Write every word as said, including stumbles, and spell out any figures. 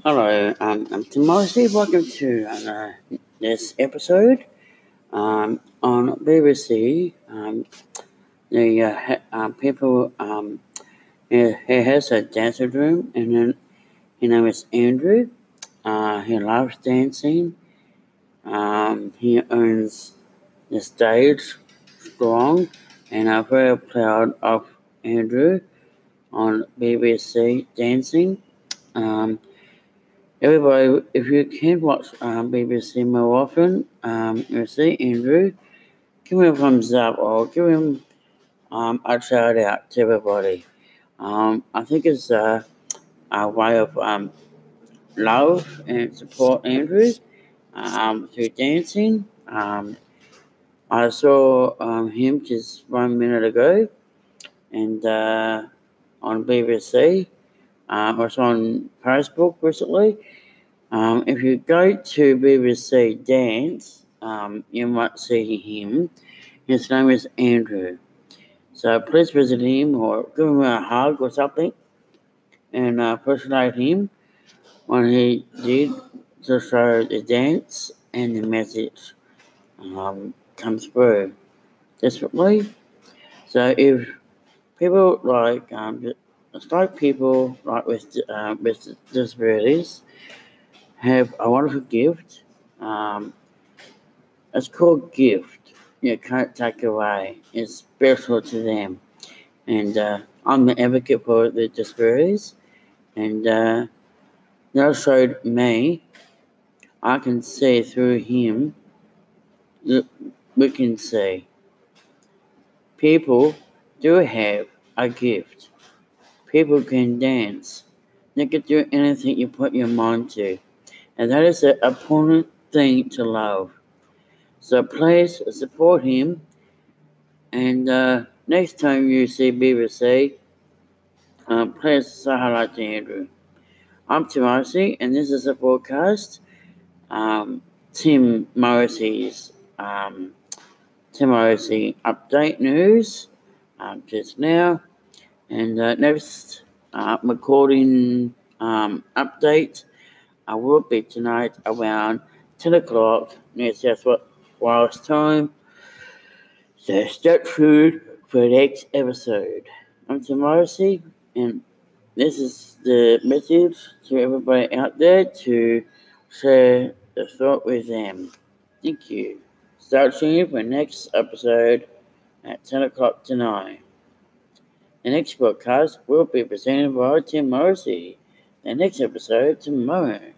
Hello, um, I'm Tim Morrissey. Welcome to uh, this episode um, on B B C. Um, the uh, ha- uh, people um, he, he has a dancing room, and then his name is Andrew. Uh, he loves dancing. Um, he owns the stage strong, and I'm very proud of Andrew on B B C dancing. Um, Everybody, if you can watch um, B B C more often, um, you'll see Andrew. Give him a thumbs up or give him um, a shout out to everybody. Um, I think it's uh, a way of um, love and support Andrew um, through dancing. Um, I saw um, him just one minute ago and uh, on B B C. Um, I was on Facebook recently. Um, if you go to B B C Dance, um, you might see him. His name is Andrew. So please visit him or give him a hug or something and uh, appreciate him when he did to show the dance and the message um, comes through desperately. So if people like, um, it's like people like with, uh, with disabilities have a wonderful gift. Um, It's called gift. You can't take away. It's special to them. And uh, I'm the advocate for the disabilities. And uh, that showed me, I can see through him, that we can see. People do have a gift. People can dance. They can do anything you put your mind to. And that is an important thing to love. So please support him. And uh, next time you see B B C, um, please say hello to Andrew. I'm Tim Morrissey, and this is a podcast. Um, Tim Morrissey's um, Tim Morrissey update news um, just now, and uh, next uh, recording um, update I will be tonight around ten o'clock New South Wales time. So stay tuned for the next episode. I'm Tim Morrissey, and this is the message to everybody out there to share the thought with them. Thank you. Start tuning for the next episode at ten o'clock tonight. The next podcast will be presented by Tim Morrissey. The next episode tomorrow.